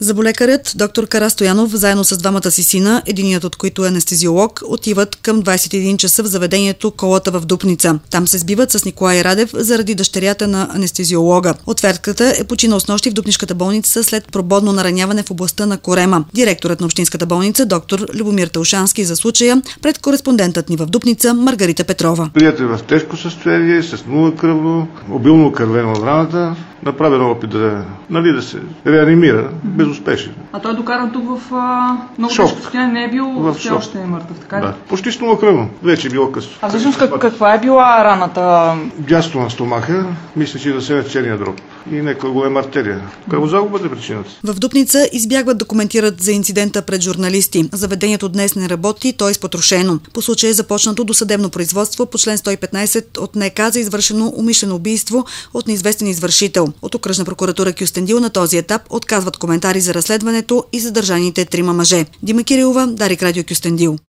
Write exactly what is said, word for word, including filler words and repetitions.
Заболекарят доктор Кара Стоянов, заедно с двамата си сина, единият от които е анестезиолог, отиват към двадесет и един часа в заведението Колата в Дупница. Там се сбиват с Николай Радев заради дъщерята на анестезиолога. Отвертката е починал снощи в Дупнишката болница след прободно нараняване в областта на корема. Директорът на общинската болница, доктор Любомир Таушански, за случая пред кореспондентът ни в Дупница Маргарита Петрова. Прият е в тежко състояние, с нула кръвно, обилно окървено от раната, направено опит да, нали, да се реанимира, безуспешен. А той е докаран тук в а, много тежко състояние, не е бил, в все още е мъртъв, така ли? Да, почти с нула кръвно, вече е било късно. А всъщност как, каква е била раната? Дясно на стомаха, мисля, че да се е черния дроб и някаква голема артерия. Кръвозагубата е причината. В Дупница избягват да коментират за инцидента пред журналисти. Заведението днес не работи, то е изпотрошено. По случая е започнато досъдебно производство по член сто и петнадесет от НК за извършено умишлено убийство от неизвестен извършител. От окръжна прокуратура Кюстендил на този етап отказват коментари за разследването и задържаните трима мъже. Дима Кирилова, Дарик Радио Кюстендил.